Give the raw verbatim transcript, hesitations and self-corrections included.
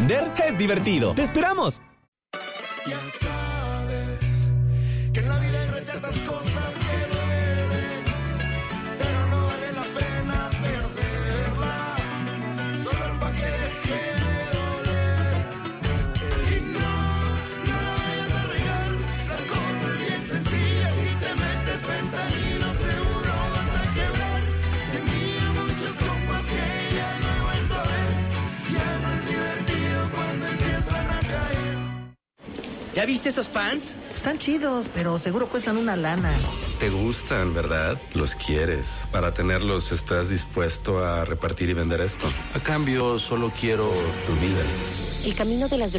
vender es divertido. ¡Te esperamos! Ya sabes que en la vida hay tantas cosas que duelen, pero no vale la pena perderla, solo para que deje de doler. Y no, no la vayas a regar, la cosa es bien sencilla, si te metes fentanilo seguro vas a quebrar. Tenía muchos compas que ya no he vuelto a ver, ya no es divertido cuando empiezan a caer. ¿Ya viste esos pants? Están chidos, pero seguro cuestan una lana. Te gustan, ¿verdad? Los quieres. Para tenerlos, ¿estás dispuesto a repartir y vender esto? A cambio, solo quiero tu vida. El camino de las